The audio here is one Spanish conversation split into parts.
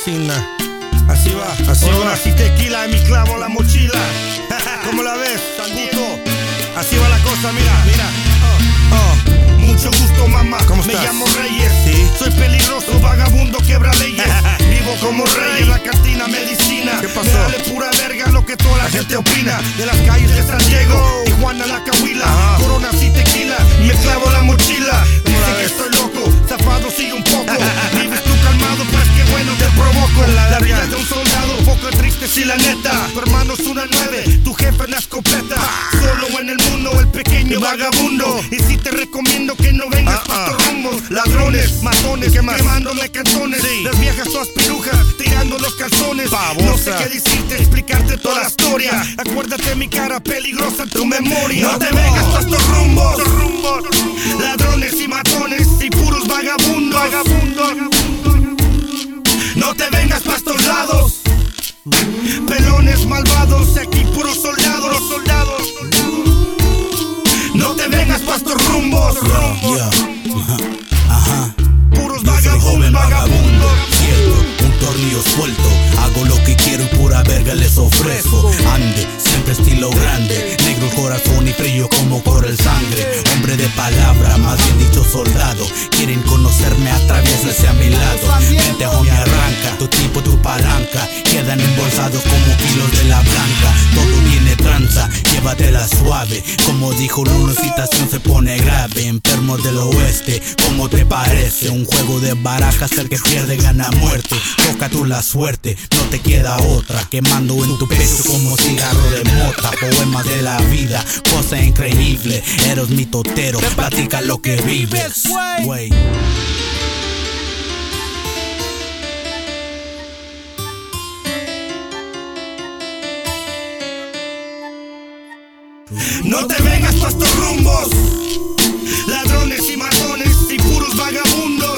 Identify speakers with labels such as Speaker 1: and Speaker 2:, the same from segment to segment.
Speaker 1: medicina. Así va, así va.
Speaker 2: Si tequila en mi clavo la mochila. ¿Cómo la ves, puto? Así va la cosa, mira. Mucho gusto, mamá.
Speaker 1: ¿Cómo
Speaker 2: Me
Speaker 1: estás?
Speaker 2: llamo Reyes.
Speaker 1: Sí.
Speaker 2: Soy peligroso, vagabundo, quebra leyes. Vivo como rey en la cantina medicina.
Speaker 1: ¿Qué pasó?
Speaker 2: Me vale pura verga lo que toda la gente opina. De las calles de San Diego, Tijuana, la Cahuila.
Speaker 1: Ajá.
Speaker 2: Corona, y tequila. Me clavo la mochila.
Speaker 1: ¿Cómo la
Speaker 2: Dicen que
Speaker 1: ves?
Speaker 2: estoy loco, zafado sigue un poco. Vives tú calmado, pues qué bueno te provoco. La vida de un soldado, un poco triste si la neta. Tu hermano es una 9, tu jefe en la escopeta. Solo en el mundo, el pequeño vagabundo. Y si te recomiendo que no vengas pa' estos rumbos. Ladrones, matones, quemándome cantones. Las viejas todas pirujas, tirando los calzones. No sé qué decirte, explicarte toda la historia. Acuérdate mi cara peligrosa en tu memoria. No te vengas pa' estos rumbos. Ladrones y matones y puros vagabundos. No te vengas pa' estos lados. Pelones malvados, aquí puros soldados. No te vengas pa' estos rumbos. Puros vagabundos.
Speaker 3: Cierto, un tornillo suelto. Hago lo que quiero y pura verga les ofrezco. Ande, siempre estilo grande. Negro el corazón y frío como corre el sangre. Hombre de palabra, más bien dicho soldado. Quieren conocerme, atraviésese a mi lado. Vente homie, arranca, tu tipo, tu palanca. Quedan embolsados como kilos de la blanca. Todo viene tranza, llévatela suave. Como dijo Luna, citación se pone grave. Enfermos del oeste, ¿cómo te parece? Un juego de barajas, el que pierde gana muerte. Toca tú la suerte, no te queda otra. Quemando en tu pecho como cigarro de mota. Poemas de la vida, cosa increíble. Eres mi totero, platica lo que vives. Wey.
Speaker 2: No te vengas pa' estos rumbos. Ladrones y matones y puros vagabundos.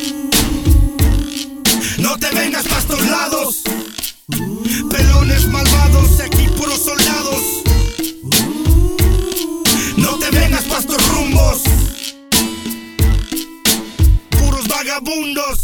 Speaker 2: No te vengas pa' estos lados. Pelones malvados, aquí puros soldados. No te vengas pa' estos rumbos. Puros vagabundos.